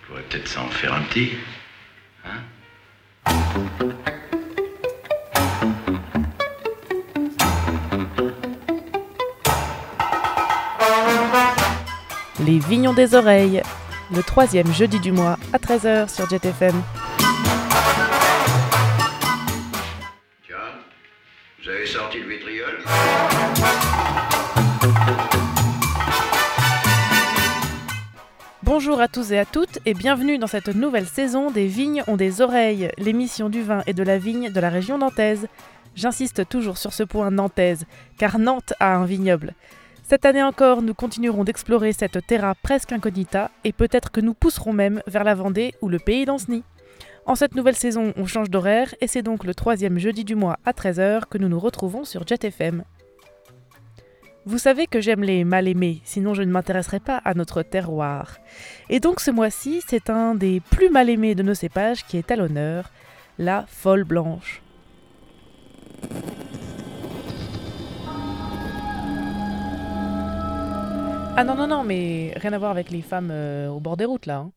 Faudrait peut-être s'en faire un petit. Hein? Les Vignons des Oreilles, le 3e jeudi du mois à 13h sur Jet FM. Tiens, vous avez sorti le vitriol? Bonjour à tous et à toutes et bienvenue dans cette nouvelle saison des Vignes ont des oreilles, l'émission du vin et de la vigne de la région nantaise. J'insiste toujours sur ce point nantaise, car Nantes a un vignoble. Cette année encore, nous continuerons d'explorer cette terra presque incognita et peut-être que nous pousserons même vers la Vendée ou le pays d'Ancenis. En cette nouvelle saison, on change d'horaire et c'est donc le 3e jeudi du mois à 13h que nous nous retrouvons sur Jet FM. Vous savez que j'aime les mal-aimés, sinon je ne m'intéresserai pas à notre terroir. Et donc ce mois-ci, c'est un des plus mal-aimés de nos cépages qui est à l'honneur, la folle blanche. Ah non, mais rien à voir avec les femmes au bord des routes là.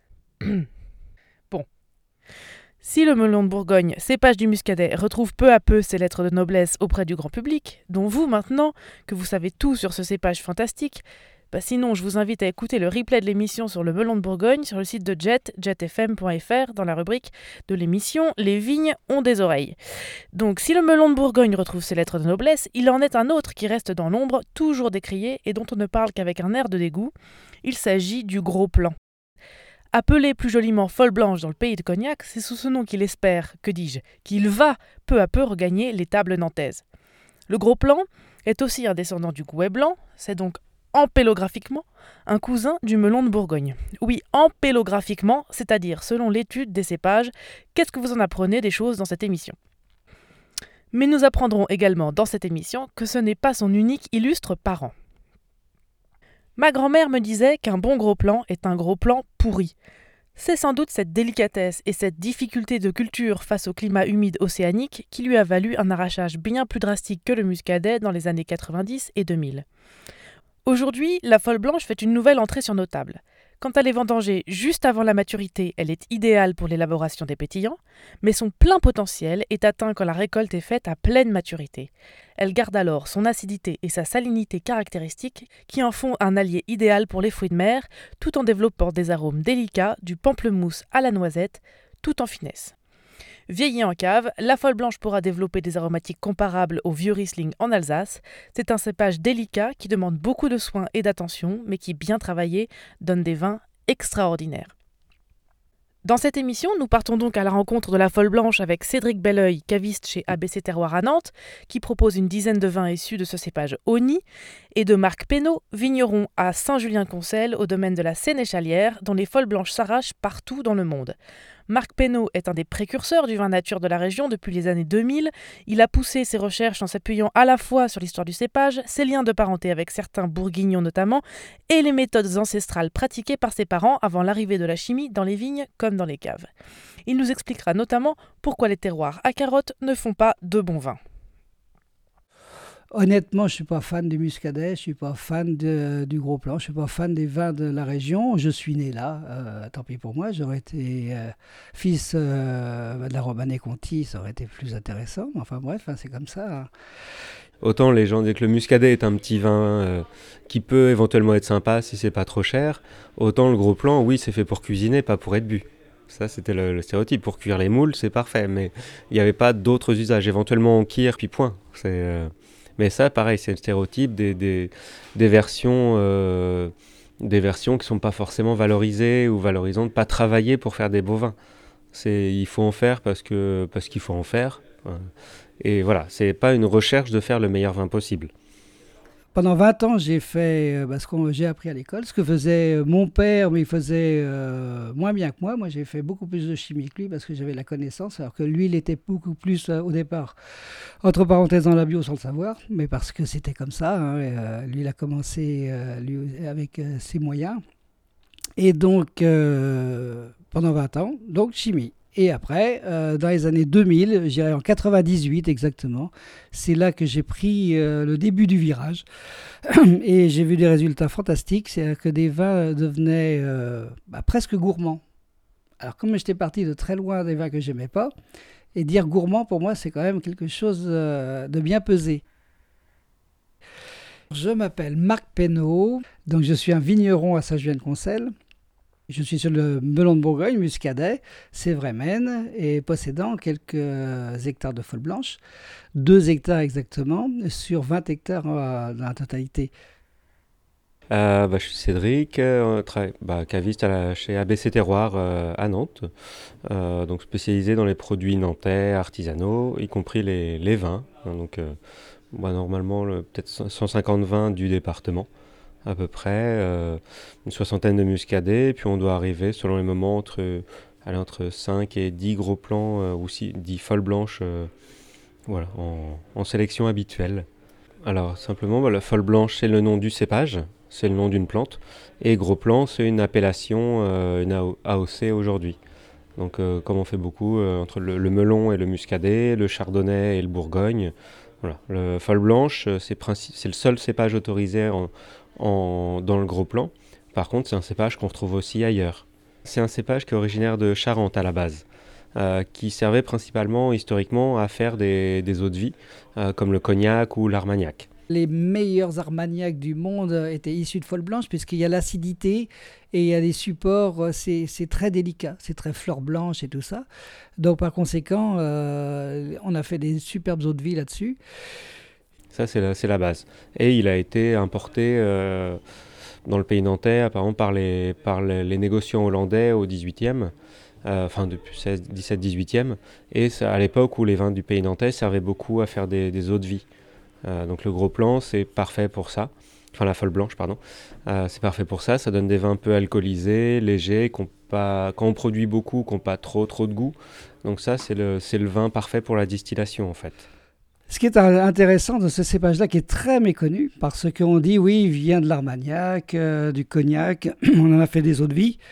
Bon. Si le melon de Bourgogne, cépage du muscadet, retrouve peu à peu ses lettres de noblesse auprès du grand public, dont vous maintenant, que vous savez tout sur ce cépage fantastique, sinon je vous invite à écouter le replay de l'émission sur le melon de Bourgogne sur le site de jetfm.fr dans la rubrique de l'émission « Les vignes ont des oreilles ». Donc si le melon de Bourgogne retrouve ses lettres de noblesse, il en est un autre qui reste dans l'ombre, toujours décrié et dont on ne parle qu'avec un air de dégoût. Il s'agit du gros plan. Appelé plus joliment folle blanche dans le pays de Cognac, c'est sous ce nom qu'il espère, qu'il va peu à peu regagner les tables nantaises. Le gros plan est aussi un descendant du gouet blanc, c'est donc empélographiquement un cousin du melon de Bourgogne. Oui, empélographiquement, c'est-à-dire selon l'étude des cépages, qu'est-ce que vous en apprenez des choses dans cette émission ? Mais nous apprendrons également dans cette émission que ce n'est pas son unique illustre parent. Ma grand-mère me disait qu'un bon gros plan est un gros plan pourri. C'est sans doute cette délicatesse et cette difficulté de culture face au climat humide océanique qui lui a valu un arrachage bien plus drastique que le muscadet dans les années 90 et 2000. Aujourd'hui, la folle blanche fait une nouvelle entrée sur nos tables. Quand elle est vendangée juste avant la maturité, elle est idéale pour l'élaboration des pétillants, mais son plein potentiel est atteint quand la récolte est faite à pleine maturité. Elle garde alors son acidité et sa salinité caractéristiques qui en font un allié idéal pour les fruits de mer, tout en développant des arômes délicats du pamplemousse à la noisette, tout en finesse. Vieillie en cave, la folle blanche pourra développer des aromatiques comparables au vieux Riesling en Alsace. C'est un cépage délicat qui demande beaucoup de soins et d'attention, mais qui, bien travaillé, donne des vins extraordinaires. Dans cette émission, nous partons donc à la rencontre de la folle blanche avec Cédric Belleuil, caviste chez ABC Terroir à Nantes, qui propose une dizaine de vins issus de ce cépage Auny, et de Marc Pénaud, vigneron à Saint-Julien-Concelles, au domaine de la Sénéchalière, dont les folles blanches s'arrachent partout dans le monde. Marc Pénaud est un des précurseurs du vin nature de la région depuis les années 2000. Il a poussé ses recherches en s'appuyant à la fois sur l'histoire du cépage, ses liens de parenté avec certains bourguignons notamment, et les méthodes ancestrales pratiquées par ses parents avant l'arrivée de la chimie dans les vignes comme dans les caves. Il nous expliquera notamment pourquoi les terroirs à carottes ne font pas de bons vins. Honnêtement, je ne suis pas fan du muscadet, je ne suis pas fan du gros plan, je ne suis pas fan des vins de la région. Je suis né là, tant pis pour moi, j'aurais été fils de la Romanée-Conti, ça aurait été plus intéressant. Enfin bref, c'est comme ça. Hein. Autant les gens disent que le muscadet est un petit vin qui peut éventuellement être sympa si c'est pas trop cher, autant le gros plan, oui, c'est fait pour cuisiner, pas pour être bu. Ça, c'était le stéréotype. Pour cuire les moules, c'est parfait, mais il n'y avait pas d'autres usages. Éventuellement, on cuire, puis point. Mais ça, pareil, c'est le stéréotype des versions qui sont pas forcément valorisées ou valorisantes, pas travaillées pour faire des beaux vins. Il faut en faire parce qu'il faut en faire. Et voilà, c'est pas une recherche de faire le meilleur vin possible. Pendant 20 ans, j'ai fait ce que j'ai appris à l'école, ce que faisait mon père, mais il faisait moins bien que moi. Moi, j'ai fait beaucoup plus de chimie que lui parce que j'avais la connaissance, alors que lui, il était beaucoup plus au départ, entre parenthèses, dans la bio sans le savoir, mais parce que c'était comme ça. Hein, lui, il a commencé avec ses moyens. Et donc, pendant 20 ans, donc chimie. Et après, dans les années 2000, je dirais en 98 exactement, c'est là que j'ai pris le début du virage. Et j'ai vu des résultats fantastiques, c'est-à-dire que des vins devenaient presque gourmands. Alors comme j'étais parti de très loin des vins que j'aimais pas, et dire gourmand pour moi c'est quand même quelque chose de bien pesé. Je m'appelle Marc Pénaud, donc je suis un vigneron à Saint-Julien-de-Concelles. Je suis sur le melon de Bourgogne, muscadet, Sévrémène, et possédant quelques hectares de folle blanche, 2 hectares exactement, sur 20 hectares dans la totalité. Je suis Cédric, caviste chez ABC Terroir à Nantes, donc spécialisé dans les produits nantais, artisanaux, y compris les vins. Normalement, peut-être 150 vins du département, à peu près, une soixantaine de muscadets, puis on doit arriver, selon les moments, entre 5 et 10 gros plants, ou 10 folles blanches, en sélection habituelle. Alors, simplement, la folle blanche, c'est le nom du cépage, c'est le nom d'une plante, et gros plan, c'est une appellation, une AOC aujourd'hui. Donc, comme on fait beaucoup entre le melon et le muscadet, le chardonnay et le bourgogne, voilà. Le folle blanche, c'est le seul cépage autorisé dans le gros plan. Par contre, c'est un cépage qu'on retrouve aussi ailleurs. C'est un cépage qui est originaire de Charente à la base, qui servait principalement historiquement à faire des eaux de vie, comme le cognac ou l'armagnac. Les meilleurs armagnacs du monde étaient issus de folle blanche, puisqu'il y a l'acidité et il y a des supports, c'est très délicat, c'est très fleur blanche et tout ça. Donc par conséquent, on a fait des superbes eaux de vie là-dessus. Ça, c'est la base. Et il a été importé dans le pays nantais, apparemment par les négociants hollandais au 18e. Depuis 17-18e. Et c'est à l'époque où les vins du pays nantais servaient beaucoup à faire des eaux de vie. Donc le gros plan, c'est parfait pour ça. Enfin, la folle blanche, pardon. C'est parfait pour ça. Ça donne des vins peu alcoolisés, légers, quand on produit beaucoup, qui n'ont pas trop de goût. Donc ça, c'est le vin parfait pour la distillation, en fait. Ce qui est intéressant de ce cépage-là, qui est très méconnu, parce qu'on dit, oui, il vient de l'armagnac, du cognac, on en a fait des eaux de vie.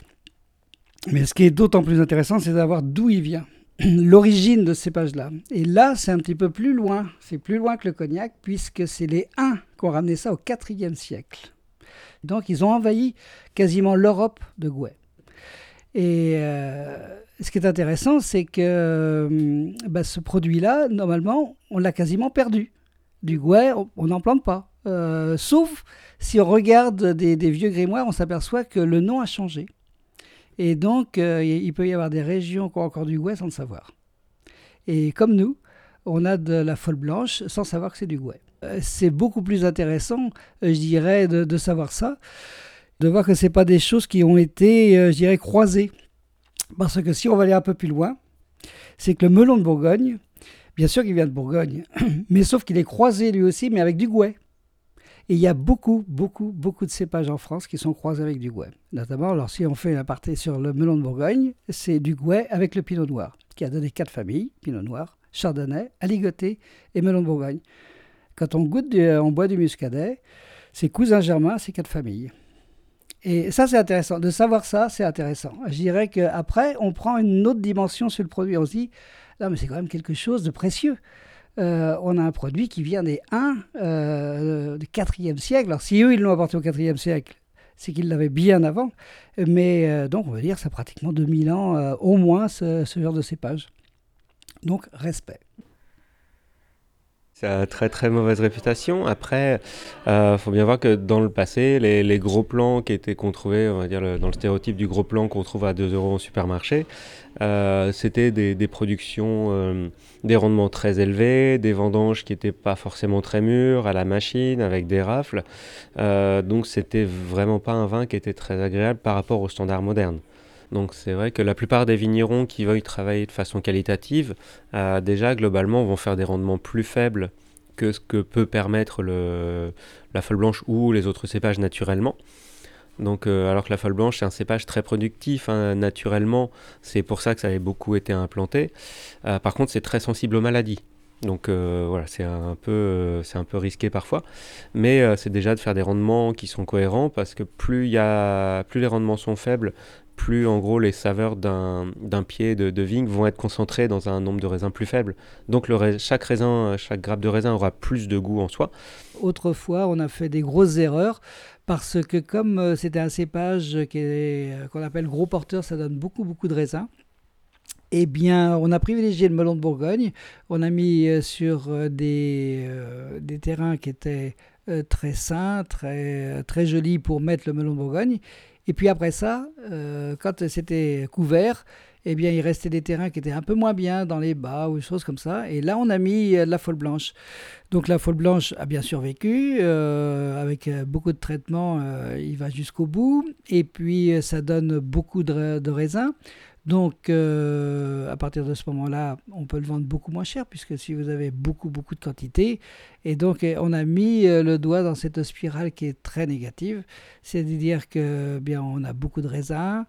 Mais ce qui est d'autant plus intéressant, c'est d'avoir d'où il vient, l'origine de ce cépage-là. Et là, c'est un petit peu plus loin. C'est plus loin que le cognac, puisque c'est les Huns qui ont ramené ça au IVe siècle. Donc, ils ont envahi quasiment l'Europe de Gouais. Et ce qui est intéressant, c'est que ce produit-là, normalement, on l'a quasiment perdu. Du Gouais, on n'en plante pas. Sauf si on regarde des vieux grimoires, on s'aperçoit que le nom a changé. Et donc, il peut y avoir des régions qui ont encore du Gouais sans le savoir. Et comme nous, on a de la folle blanche sans savoir que c'est du Gouais. C'est beaucoup plus intéressant, je dirais, de savoir ça, de voir que ce n'est pas des choses qui ont été, je dirais, croisées. Parce que si on va aller un peu plus loin, c'est que le melon de Bourgogne, bien sûr qu'il vient de Bourgogne, mais sauf qu'il est croisé lui aussi, mais avec du Gouais. Et il y a beaucoup de cépages en France qui sont croisés avec du Gouais. Notamment, alors si on fait un aparté sur le melon de Bourgogne, c'est du Gouais avec le pinot noir, qui a donné 4 familles, pinot noir, chardonnay, aligoté et melon de Bourgogne. Quand on on boit du muscadet, c'est cousin germain, c'est 4 familles. Et ça, c'est intéressant. De savoir ça, c'est intéressant. Je dirais qu'après, on prend une autre dimension sur le produit. On se dit, non, mais c'est quand même quelque chose de précieux. On a un produit qui vient des Huns du IVe siècle. Alors, si eux, ils l'ont apporté au IVe siècle, c'est qu'ils l'avaient bien avant. Mais donc, on va dire, ça a pratiquement 2000 ans, au moins, ce genre de cépage. Donc, respect. Ça a très très mauvaise réputation. Après, faut bien voir que dans le passé, les gros plans qu'on trouvait, on va dire dans le stéréotype du gros plan qu'on trouve à 2 € au supermarché, c'était des productions, des rendements très élevés, des vendanges qui n'étaient pas forcément très mûres, à la machine, avec des rafles. Donc c'était vraiment pas un vin qui était très agréable par rapport aux standards modernes. Donc c'est vrai que la plupart des vignerons qui veuillent travailler de façon qualitative, déjà globalement vont faire des rendements plus faibles que ce que peut permettre la folle blanche ou les autres cépages naturellement. Donc, alors que la folle blanche c'est un cépage très productif naturellement, c'est pour ça que ça avait beaucoup été implanté. Par contre c'est très sensible aux maladies. Donc voilà, c'est un peu risqué parfois, mais c'est déjà de faire des rendements qui sont cohérents, parce que plus les rendements sont faibles, plus en gros les saveurs d'un pied de vigne vont être concentrées dans un nombre de raisins plus faible. Donc chaque grappe de raisin aura plus de goût en soi. Autrefois, on a fait des grosses erreurs parce que comme c'était un cépage qu'on appelle gros porteur, ça donne beaucoup, beaucoup de raisins. Eh bien, on a privilégié le melon de Bourgogne. On a mis sur des terrains qui étaient très sains, très jolis pour mettre le melon de Bourgogne. Et puis après ça, quand c'était couvert, eh bien, il restait des terrains qui étaient un peu moins bien dans les bas ou des choses comme ça. Et là, on a mis de la folle blanche. Donc la folle blanche a bien survécu, avec beaucoup de traitements, il va jusqu'au bout. Et puis, ça donne beaucoup de raisins. Donc, à partir de ce moment-là, on peut le vendre beaucoup moins cher, puisque si vous avez beaucoup, beaucoup de quantité. Et donc, on a mis le doigt dans cette spirale qui est très négative. C'est-à-dire que, bien, on a beaucoup de raisins.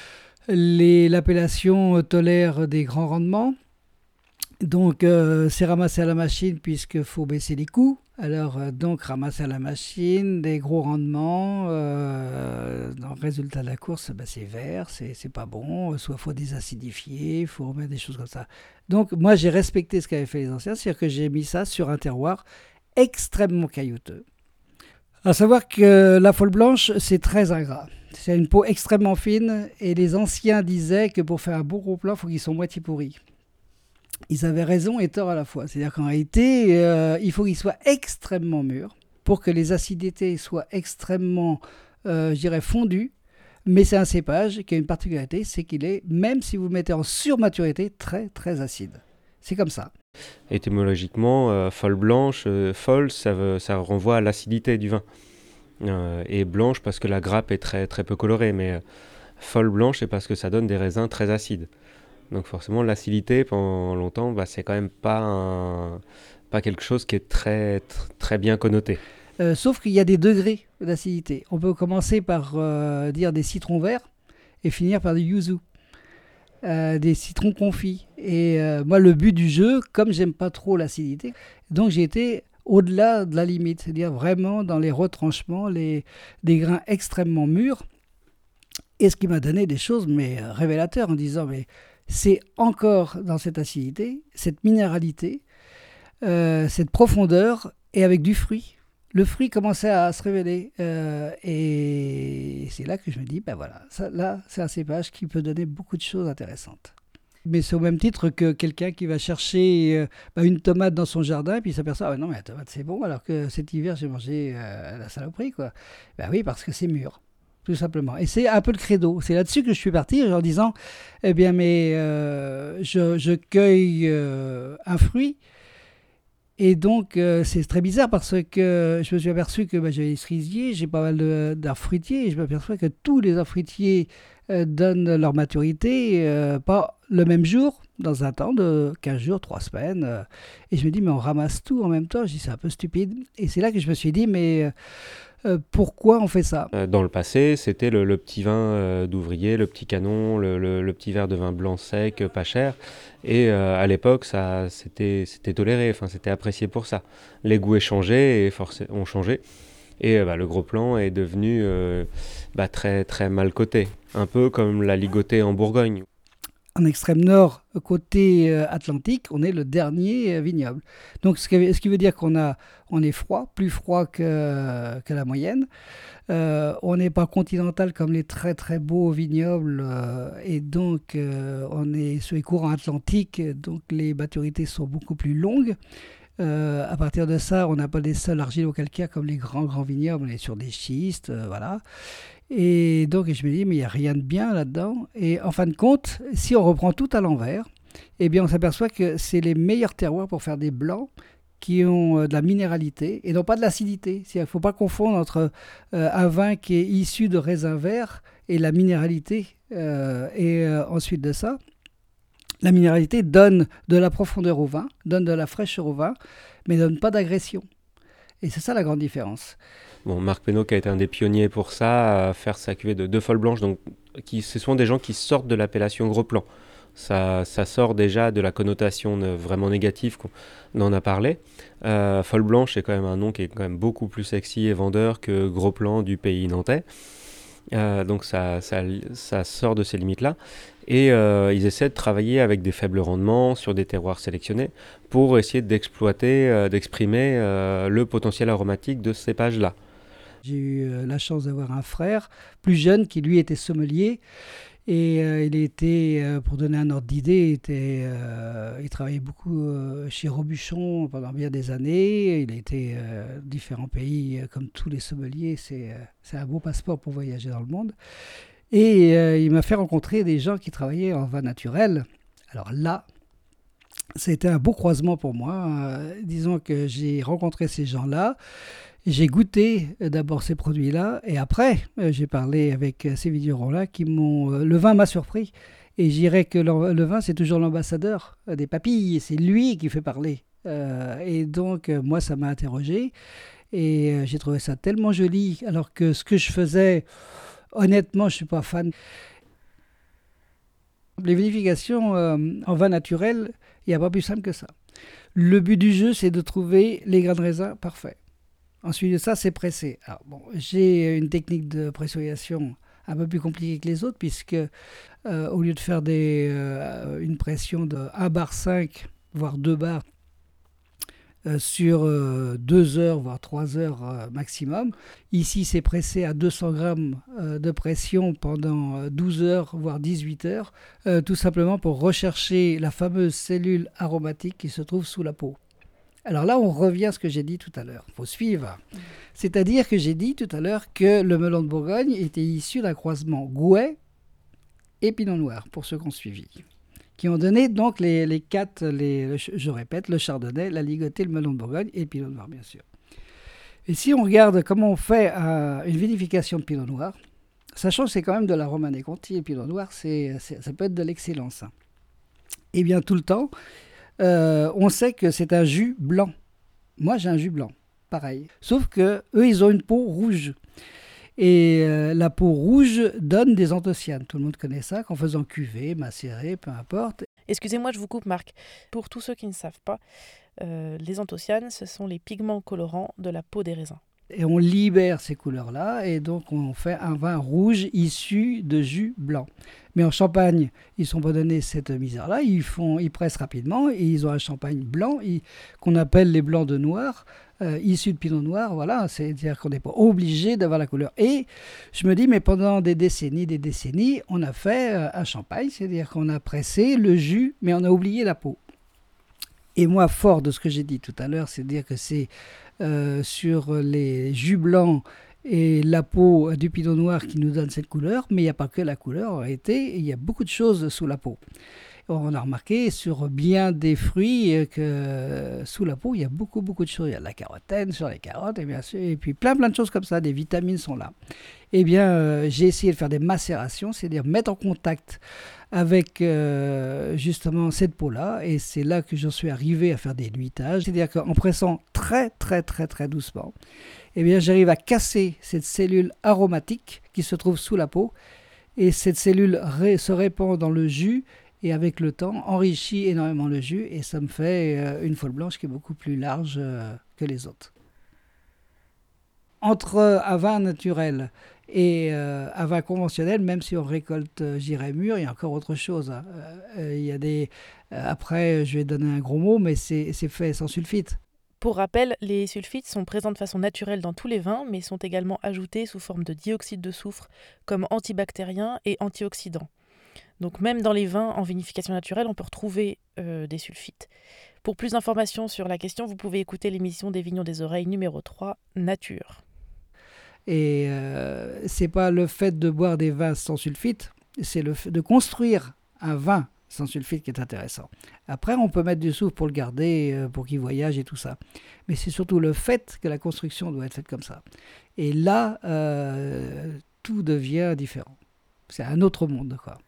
L'appellation tolère des grands rendements. Donc, c'est ramassé à la machine, puisqu'il faut baisser les coûts. Alors, donc, ramasser à la machine, des gros rendements. Dans le résultat de la course, c'est vert, c'est pas bon. Soit il faut désacidifier, il faut remettre des choses comme ça. Donc, moi, j'ai respecté ce qu'avaient fait les anciens, c'est-à-dire que j'ai mis ça sur un terroir extrêmement caillouteux. À savoir que la folle blanche, c'est très ingrat. C'est une peau extrêmement fine, et les anciens disaient que pour faire un bon gros plat, il faut qu'ils soient moitié pourris. Ils avaient raison et tort à la fois. C'est-à-dire qu'en réalité, il faut qu'ils soient extrêmement mûrs pour que les acidités soient extrêmement, fondues. Mais c'est un cépage qui a une particularité, c'est qu'il est, même si vous le mettez en surmaturité, très, très acide. C'est comme ça. Étymologiquement, folle blanche, folle, ça renvoie à l'acidité du vin. Et blanche parce que la grappe est très, très peu colorée. Mais folle blanche, c'est parce que ça donne des raisins très acides. Donc forcément, l'acidité, pendant longtemps, c'est quand même pas quelque chose qui est très, très bien connoté. Sauf qu'il y a des degrés d'acidité. On peut commencer par dire des citrons verts et finir par des yuzu, des citrons confits. Et moi, le but du jeu, comme j'aime pas trop l'acidité, donc j'ai été au-delà de la limite, c'est-à-dire vraiment dans les retranchements, des grains extrêmement mûrs. Et ce qui m'a donné des choses révélateurs en disant mais c'est encore dans cette acidité, cette minéralité, cette profondeur, et avec du fruit. Le fruit commençait à se révéler. Et c'est là que je me dis, voilà, là, c'est un cépage qui peut donner beaucoup de choses intéressantes. Mais c'est au même titre que quelqu'un qui va chercher une tomate dans son jardin, et puis il s'aperçoit, non, mais la tomate, c'est bon, alors que cet hiver, j'ai mangé la saloperie, quoi. Oui, parce que c'est mûr. Tout simplement. Et c'est un peu le credo. C'est là-dessus que je suis parti en disant, je cueille un fruit. Et donc, c'est très bizarre parce que je me suis aperçu que j'avais des cerisiers, j'ai pas mal d'arbres fruitiers, et je m'aperçois que tous les arbres fruitiers donnent leur maturité, pas le même jour, dans un temps de 15 jours, 3 semaines. Et je me dis, mais on ramasse tout en même temps. Je dis, c'est un peu stupide. Et c'est là que je me suis dit, mais pourquoi on fait ça ? Dans le passé, c'était le petit vin d'ouvrier, le petit canon, le petit verre de vin blanc sec, pas cher. Et à l'époque, c'était toléré, c'était apprécié pour ça. Les goûts ont changé. Et le gros plan est devenu très, très mal coté. Un peu comme la ligotée en Bourgogne. En extrême nord, côté Atlantique, on est le dernier vignoble. Donc, ce qui veut dire qu'on est froid, plus froid que la moyenne. On n'est pas continental comme les très très beaux vignobles. Et donc, on est sur les courants atlantiques, donc les maturités sont beaucoup plus longues. À partir de ça, on n'a pas des sols argilo-calcaires comme les grands vignobles, on est sur des schistes, voilà. Et donc, je me dis, mais il n'y a rien de bien là-dedans. Et en fin de compte, si on reprend tout à l'envers, eh bien, on s'aperçoit que c'est les meilleurs terroirs pour faire des blancs qui ont de la minéralité et non pas de l'acidité. Il ne faut pas confondre entre un vin qui est issu de raisins verts et la minéralité. Ensuite de ça, la minéralité donne de la profondeur au vin, donne de la fraîcheur au vin, mais ne donne pas d'agression. Et c'est ça la grande différence. Bon, Marc Pénaud qui a été un des pionniers pour ça, à faire sa cuvée de deux folles blanches, donc ce sont des gens qui sortent de l'appellation gros plan. Ça sort déjà de la connotation vraiment négative qu'on en a parlé. Folle Blanche, c'est quand même un nom qui est quand même beaucoup plus sexy et vendeur que Gros Plan du pays nantais. Donc ça sort de ces limites-là. Et ils essaient de travailler avec des faibles rendements sur des terroirs sélectionnés pour essayer d'exploiter, d'exprimer le potentiel aromatique de ce cépage-là. J'ai eu la chance d'avoir un frère plus jeune qui lui était sommelier. Et il était, pour donner un ordre d'idée, il travaillait beaucoup chez Robuchon pendant bien des années. Il a été différents pays, comme tous les sommeliers. C'est un beau passeport pour voyager dans le monde. Et il m'a fait rencontrer des gens qui travaillaient en vin naturel. Alors là, c'était un beau croisement pour moi. Disons que j'ai rencontré ces gens-là. J'ai goûté d'abord ces produits-là et après, j'ai parlé avec ces vignerons-là qui m'ont... le vin m'a surpris et je dirais que le vin, c'est toujours l'ambassadeur des papilles. C'est lui qui fait parler. Et donc, moi, ça m'a interrogé et j'ai trouvé ça tellement joli alors que ce que je faisais, honnêtement, je ne suis pas fan. Les vinifications en vin naturel, il n'y a pas plus simple que ça. Le but du jeu, c'est de trouver les grains de raisin parfaits. Ensuite de ça, c'est pressé. Alors, bon, j'ai une technique de pressurisation un peu plus compliquée que les autres, puisque au lieu de faire une pression de 1 bar 5, voire 2 bars, sur 2 heures, voire 3 heures maximum, ici c'est pressé à 200 grammes de pression pendant 12 heures, voire 18 heures, tout simplement pour rechercher la fameuse cellule aromatique qui se trouve sous la peau. Alors là, on revient à ce que j'ai dit tout à l'heure. Il faut suivre. C'est-à-dire que j'ai dit tout à l'heure que le melon de Bourgogne était issu d'un croisement Gouais et Pinot Noir, pour ceux qui ont suivi. Qui ont donné donc les quatre, je répète, le Chardonnay, la Ligotée, le melon de Bourgogne et Pinot Noir, bien sûr. Et si on regarde comment on fait une vinification de Pinot Noir, sachant que c'est quand même de la Romanée Conti, et Pinot Noir, ça peut être de l'excellence. Eh bien, tout le temps, on sait que c'est un jus blanc. Moi, j'ai un jus blanc, pareil. Sauf que eux, ils ont une peau rouge. Et la peau rouge donne des anthocyanes. Tout le monde connaît ça, qu'en faisant cuver, macérer, peu importe. Excusez-moi, je vous coupe, Marc. Pour tous ceux qui ne savent pas, les anthocyanes, ce sont les pigments colorants de la peau des raisins. Et on libère ces couleurs-là, et donc on fait un vin rouge issu de jus blanc. Mais en Champagne, ils ne sont pas donnés cette misère-là, ils pressent rapidement, et ils ont un champagne blanc, qu'on appelle les blancs de noir, issus de Pinot Noir, voilà, c'est-à-dire qu'on n'est pas obligé d'avoir la couleur. Et je me dis, mais pendant des décennies, on a fait un champagne, c'est-à-dire qu'on a pressé le jus, mais on a oublié la peau. Et moi, fort de ce que j'ai dit tout à l'heure, c'est-à-dire que c'est sur les jus blancs et la peau du pinot noir qui nous donne cette couleur, mais il n'y a pas que la couleur en réalité, il y a beaucoup de choses sous la peau. On a remarqué sur bien des fruits que sous la peau, il y a beaucoup de choses. Il y a de la carotène sur les carottes, et bien sûr, et puis plein de choses comme ça, des vitamines sont là. Eh bien, j'ai essayé de faire des macérations, c'est-à-dire mettre en contact avec justement cette peau-là, et c'est là que j'en suis arrivé à faire des nuitages, c'est-à-dire qu'en pressant très doucement, eh bien, j'arrive à casser cette cellule aromatique qui se trouve sous la peau, et cette cellule se répand dans le jus, et avec le temps, enrichit énormément le jus, et ça me fait une folle blanche qui est beaucoup plus large que les autres. Entre un vin naturel et un vin conventionnel, même si on récolte giret mûr, il y a encore autre chose. Il y a après, je vais donner un gros mot, mais c'est fait sans sulfite. Pour rappel, les sulfites sont présents de façon naturelle dans tous les vins, mais sont également ajoutés sous forme de dioxyde de soufre comme antibactérien et antioxydant. Donc même dans les vins en vinification naturelle, on peut retrouver des sulfites. Pour plus d'informations sur la question, vous pouvez écouter l'émission des Vignons des Oreilles numéro 3, Nature. Et c'est pas le fait de boire des vins sans sulfite, c'est le fait de construire un vin sans sulfite qui est intéressant. Après, on peut mettre du soufre pour le garder, pour qu'il voyage et tout ça. Mais c'est surtout le fait que la construction doit être faite comme ça. Et là, tout devient différent. C'est un autre monde, quoi.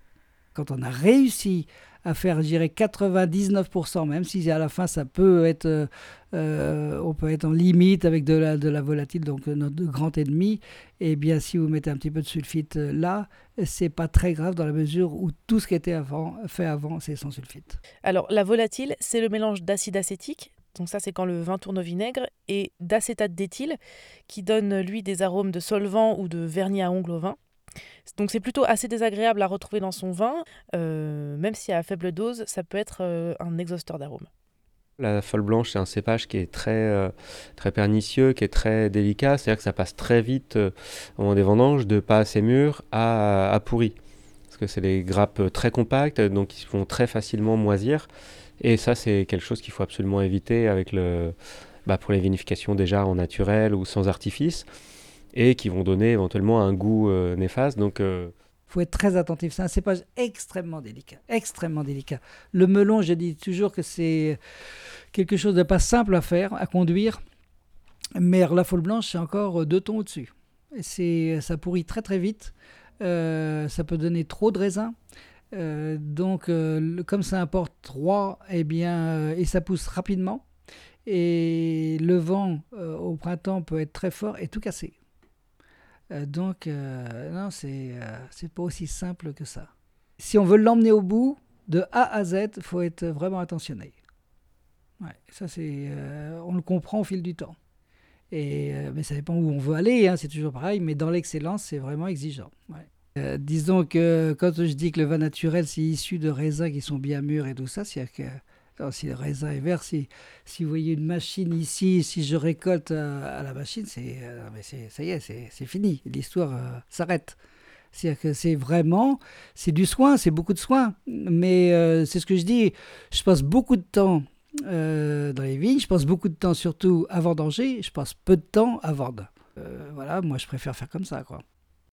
Quand on a réussi à faire, je dirais, 99%, même si à la fin ça peut être, on peut être en limite avec de la volatile, donc notre grand ennemi, et bien si vous mettez un petit peu de sulfite là, c'est pas très grave dans la mesure où tout ce qui était fait avant, c'est sans sulfite. Alors, la volatile, c'est le mélange d'acide acétique, donc ça c'est quand le vin tourne au vinaigre, et d'acétate d'éthyle, qui donne lui des arômes de solvant ou de vernis à ongles au vin. Donc c'est plutôt assez désagréable à retrouver dans son vin, même si à faible dose, ça peut être un exhausteur d'arômes. La folle blanche, c'est un cépage qui est très pernicieux, qui est très délicat. C'est-à-dire que ça passe très vite au moment des vendanges, de pas assez mûr à pourri. Parce que c'est des grappes très compactes, donc ils vont très facilement moisir. Et ça, c'est quelque chose qu'il faut absolument éviter pour les vinifications déjà en naturel ou sans artifice, et qui vont donner éventuellement un goût néfaste. Donc, faut être très attentif. C'est un cépage extrêmement délicat, extrêmement délicat. Le melon, je dis toujours que c'est quelque chose de pas simple à faire, à conduire. Mais la folle blanche, c'est encore 2 tons au-dessus. Ça pourrit très très vite. Ça peut donner trop de raisin. Comme ça importe 3, et ça pousse rapidement. Et le vent au printemps peut être très fort et tout casser. Non, c'est pas aussi simple que ça. Si on veut l'emmener au bout, de A à Z, il faut être vraiment attentionné. Ouais, ça, on le comprend au fil du temps. Mais ça dépend où on veut aller, hein, c'est toujours pareil, mais dans l'excellence, c'est vraiment exigeant. Ouais. Disons que quand je dis que le vin naturel, c'est issu de raisins qui sont bien mûrs et tout ça, c'est-à-dire que alors, si le raisin est vert, si vous voyez une machine ici, si je récolte à la machine, ça y est, c'est fini. L'histoire s'arrête. C'est-à-dire que c'est du soin, c'est beaucoup de soin. Mais c'est ce que je dis, je passe beaucoup de temps dans les vignes, je passe beaucoup de temps surtout à vendanger, je passe peu de temps à vendre. Voilà, moi je préfère faire comme ça, quoi.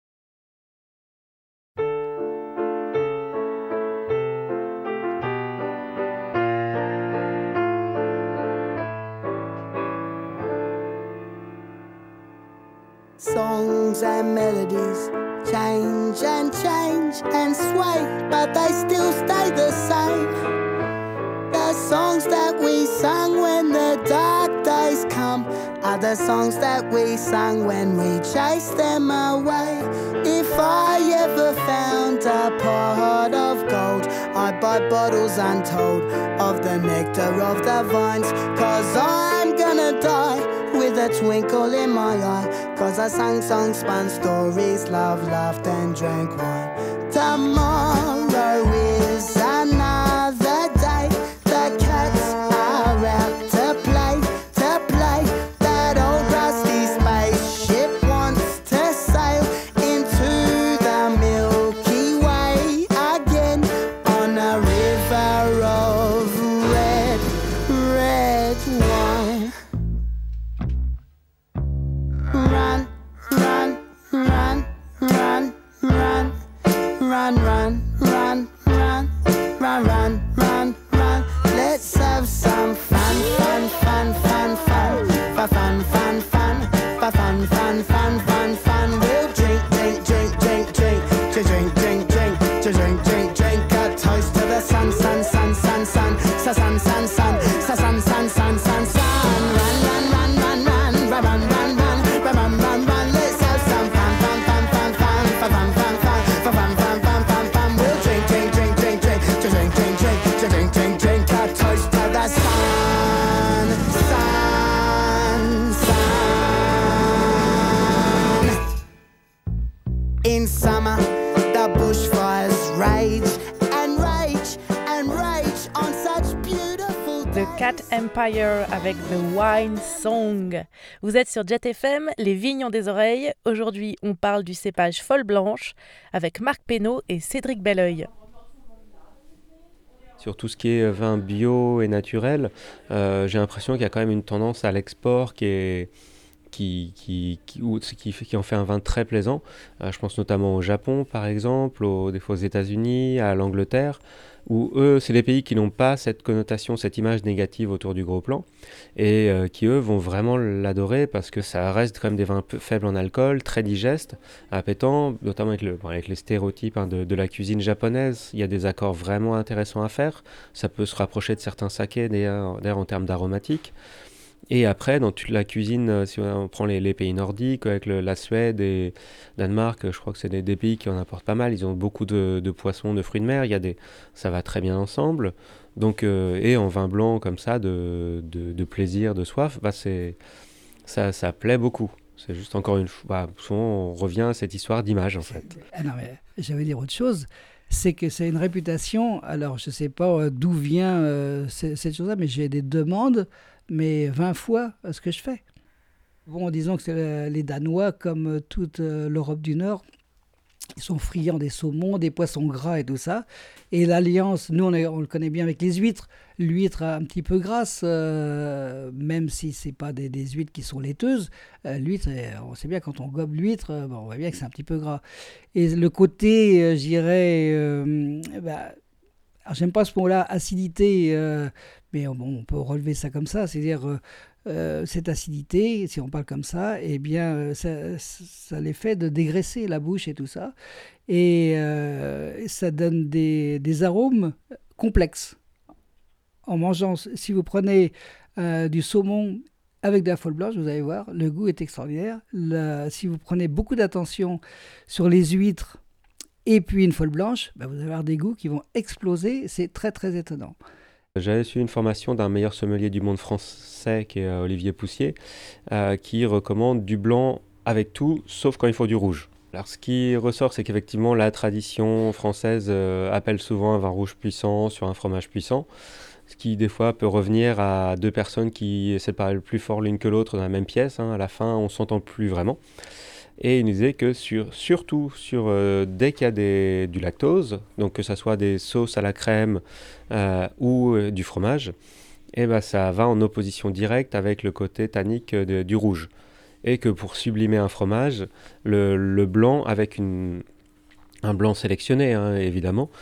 Songs and melodies change and sway, but they still stay the same. The songs that we sang when the dark days come are the songs that we sang when we chased them away. If I ever found a pot of gold, I'd buy bottles untold of the nectar of the vines, 'cause I'm gonna die with a twinkle in my eye, 'cause I sang songs, spun stories, loved, laughed and drank wine. Tomorrow is another day. The cats are out to play. That old rusty spaceship wants to sail into the Milky Way again, on a river of red wine. Run, run, run, run, run, run, run, run, run, run, run, run, run. Let's have some fun, fun, fun, fun, fun, fun, fun, fun, fun, fun, fun, fun, fun, fun. We'll drink, drink, drink, drink, drink, to drink, drink, drink, to drink, drink, drink. A toast to the sun, sun, sun, sun, sun, sun, sun, sun, sun, sun, sun, sun, sun, sun. Run, run, run, run, run, run, run, run, run, run, run, run. Let's have some fun, fun, fun, fun, fun, fun, fun, fun, fun, fun, fun, fun, fun, fun. We'll drink, drink, drink, drink, drink, to drink, drink, drink, to drink, drink, drink. A toast to the sun, sun, sun. In summer, the bushfires rage and rage and rage on such beautiful The Cat Empire avec The Wine Song. Vous êtes sur Jet FM, les vignes ont des oreilles. Aujourd'hui, on parle du cépage folle blanche avec Marc Pénaud et Cédric Belleuil. sur tout ce qui est vin bio et naturel, j'ai l'impression qu'il y a quand même une tendance à l'export qui est qui en fait un vin très plaisant. Je pense notamment au Japon, par exemple, des fois aux États-Unis, à l'Angleterre, où eux, c'est des pays qui n'ont pas cette connotation, cette image négative autour du gros plan, et qui, eux, vont vraiment l'adorer parce que ça reste quand même des vins un peu faibles en alcool, très digestes, appétants, notamment avec les stéréotypes de la cuisine japonaise. Il y a des accords vraiment intéressants à faire. Ça peut se rapprocher de certains sakés, d'ailleurs en termes d'aromatiques. Et après, dans toute la cuisine, si on prend les pays nordiques, avec la Suède et Danemark, je crois que c'est des pays qui en apportent pas mal. Ils ont beaucoup de poissons, de fruits de mer. Ça va très bien ensemble. Donc, et en vin blanc comme ça, de plaisir, de soif, ça plaît beaucoup. C'est juste encore une fois, souvent on revient à cette histoire d'image en fait. Ah non, mais j'allais dire autre chose. C'est que c'est une réputation. Alors, je ne sais pas d'où vient cette chose-là, mais j'ai des demandes, mais 20 fois ce que je fais. Bon, disons que c'est les Danois, comme toute l'Europe du Nord, ils sont friands des saumons, des poissons gras et tout ça. Et l'alliance, nous, on le connaît bien avec les huîtres. L'huître un petit peu grasse, même si ce n'est pas des huîtres qui sont laiteuses. L'huître, on sait bien, quand on gobe l'huître, on voit bien que c'est un petit peu gras. Et le côté, je dirais, alors j'aime pas ce mot-là, acidité, mais on peut relever ça comme ça, c'est-à-dire cette acidité, si on parle comme ça, eh bien, ça a l'effet de dégraisser la bouche et tout ça, et ça donne des arômes complexes. En mangeant, si vous prenez du saumon avec de la folle blanche, vous allez voir, le goût est extraordinaire. Si vous prenez beaucoup d'attention sur les huîtres et puis une folle blanche, vous allez avoir des goûts qui vont exploser. C'est très, très étonnant. J'avais suivi une formation d'un meilleur sommelier du monde français, qui est Olivier Poussier, qui recommande du blanc avec tout, sauf quand il faut du rouge. Alors ce qui ressort, c'est qu'effectivement, la tradition française appelle souvent un vin rouge puissant sur un fromage puissant, ce qui des fois peut revenir à deux personnes qui essaient de parler le plus fort l'une que l'autre dans la même pièce. À la fin, on ne s'entend plus vraiment. Et il nous disait que surtout dès qu'il y a du lactose, donc que ce soit des sauces à la crème ou du fromage, ça va en opposition directe avec le côté tannique du rouge. Et que pour sublimer un fromage, le blanc avec un blanc sélectionné, évidemment,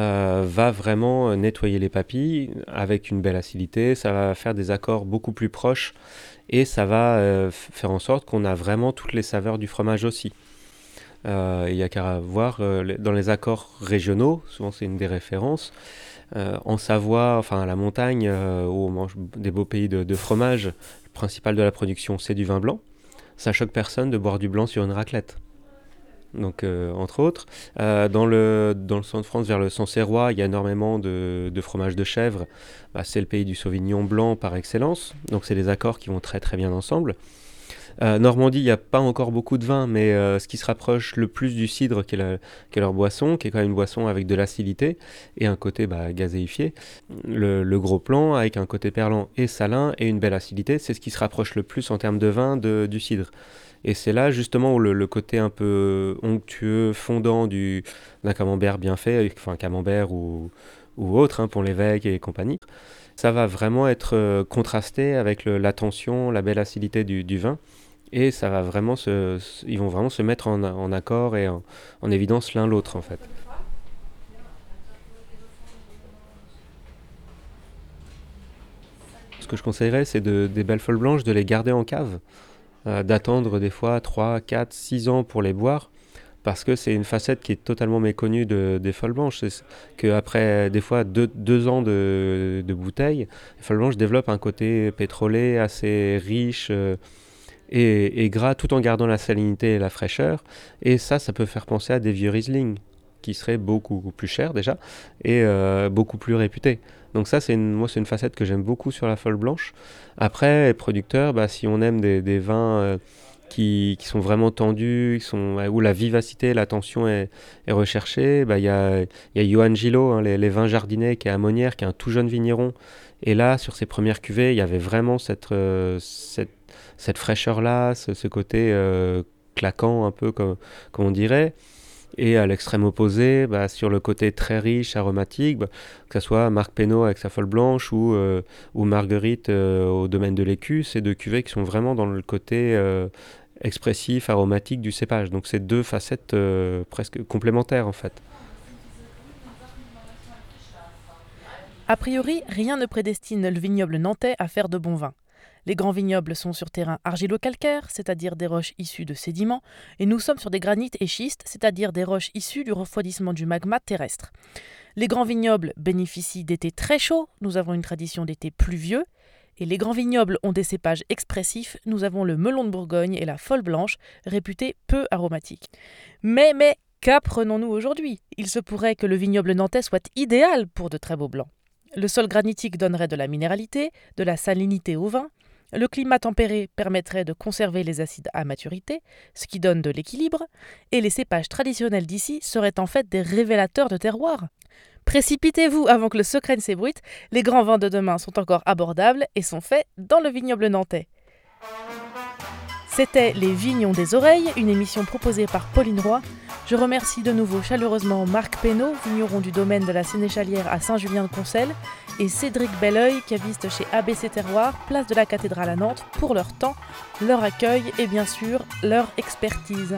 va vraiment nettoyer les papilles avec une belle acidité. Ça va faire des accords beaucoup plus proches et ça va faire en sorte qu'on a vraiment toutes les saveurs du fromage aussi. Il y a qu'à voir dans les accords régionaux, souvent c'est une des références. En Savoie, enfin à la montagne, où on mange des beaux pays de fromage, le principal de la production c'est du vin blanc. Ça choque personne de boire du blanc sur une raclette. Donc, entre autres, dans le centre de France, vers le Sancerrois, il y a énormément de fromage de chèvre. C'est le pays du Sauvignon blanc par excellence. Donc, c'est des accords qui vont très très bien ensemble. Normandie, il n'y a pas encore beaucoup de vin, mais ce qui se rapproche le plus du cidre, qui est leur boisson, qui est quand même une boisson avec de l'acidité et un côté gazéifié. Le gros plan, avec un côté perlant et salin et une belle acidité, c'est ce qui se rapproche le plus en termes de vin du cidre. Et c'est là justement où le côté un peu onctueux, fondant d'un camembert bien fait, enfin camembert ou autre, pour l'évêque et compagnie, ça va vraiment être contrasté avec la tension, la belle acidité du vin. Et ça va vraiment ils vont vraiment se mettre en accord et en évidence l'un l'autre en fait. Ce que je conseillerais, c'est des belles folles blanches, de les garder en cave. D'attendre des fois 3, 4, 6 ans pour les boire, parce que c'est une facette qui est totalement méconnue des folles blanches. C'est qu'après des fois 2 ans de bouteille, les folles blanches développent un côté pétrolé assez riche et gras, tout en gardant la salinité et la fraîcheur. Et ça peut faire penser à des vieux Riesling, qui seraient beaucoup plus chers déjà, et beaucoup plus réputés. Donc ça, moi, c'est une facette que j'aime beaucoup sur la folle blanche. Après, les producteurs, si on aime des vins qui sont vraiment tendus, où la vivacité, la tension est recherchée, il y a Johan Gillot, les vins jardinais, qui est à Monnières, qui est un tout jeune vigneron. Et là, sur ses premières cuvées, il y avait vraiment cette fraîcheur-là, ce côté claquant un peu, comme on dirait. Et à l'extrême opposé, sur le côté très riche, aromatique, que ce soit Marc Pénaud avec sa folle blanche ou Marguerite au domaine de l'écu, c'est deux cuvées qui sont vraiment dans le côté expressif, aromatique du cépage. Donc c'est deux facettes presque complémentaires en fait. A priori, rien ne prédestine le vignoble nantais à faire de bons vins. Les grands vignobles sont sur terrain argilo-calcaire, c'est-à-dire des roches issues de sédiments, et nous sommes sur des granites et schistes, c'est-à-dire des roches issues du refroidissement du magma terrestre. Les grands vignobles bénéficient d'étés très chauds, nous avons une tradition d'été pluvieux, et les grands vignobles ont des cépages expressifs, nous avons le melon de Bourgogne et la folle blanche, réputés peu aromatiques. Mais, qu'apprenons-nous aujourd'hui ? Il se pourrait que le vignoble nantais soit idéal pour de très beaux blancs. Le sol granitique donnerait de la minéralité, de la salinité au vin. Le climat tempéré permettrait de conserver les acides à maturité, ce qui donne de l'équilibre, et les cépages traditionnels d'ici seraient en fait des révélateurs de terroir. Précipitez-vous avant que le secret ne s'ébruite, les grands vins de demain sont encore abordables et sont faits dans le vignoble nantais. C'était Les Vignons des Oreilles, une émission proposée par Pauline Roy. Je remercie de nouveau chaleureusement Marc Pénaud, vigneron du domaine de la Sénéchalière à Saint-Julien-de-Concelles, et Cédric Belleuil, caviste chez ABC Terroir, place de la Cathédrale à Nantes, pour leur temps, leur accueil et bien sûr leur expertise.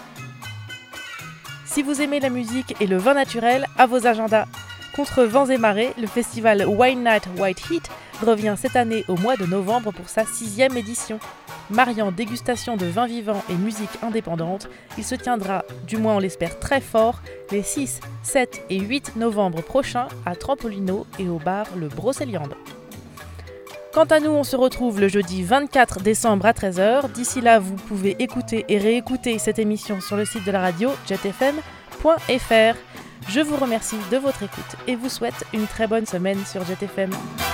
Si vous aimez la musique et le vin naturel, à vos agendas. Contre vents et marées, le festival Wine Night White Heat revient cette année au mois de novembre pour sa 6e édition. Mariant dégustation de vins vivants et musique indépendante, il se tiendra, du moins on l'espère très fort, les 6, 7 et 8 novembre prochains à Trampolino et au bar Le Brocéliande. Quant à nous, on se retrouve le jeudi 24 décembre à 13h. D'ici là, vous pouvez écouter et réécouter cette émission sur le site de la radio jetfm.fr. Je vous remercie de votre écoute et vous souhaite une très bonne semaine sur JetFM.